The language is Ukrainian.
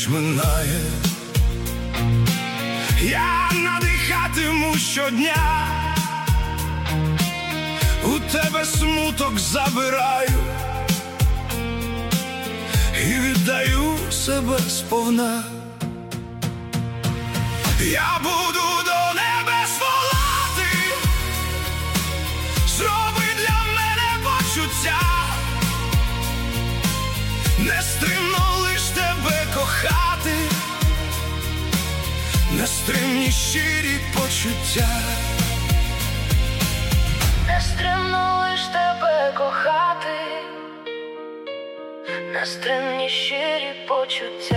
ніч минає, я надихатиму щодня, у тебе смуток забираю і віддаю себе сповна. Я буду до небес волати, зроби для мене почуття, нестримно лиш тебе кохати, нестримні щирі почуття. Нестримно лиш тебе кохати, нестримні щирі почуття.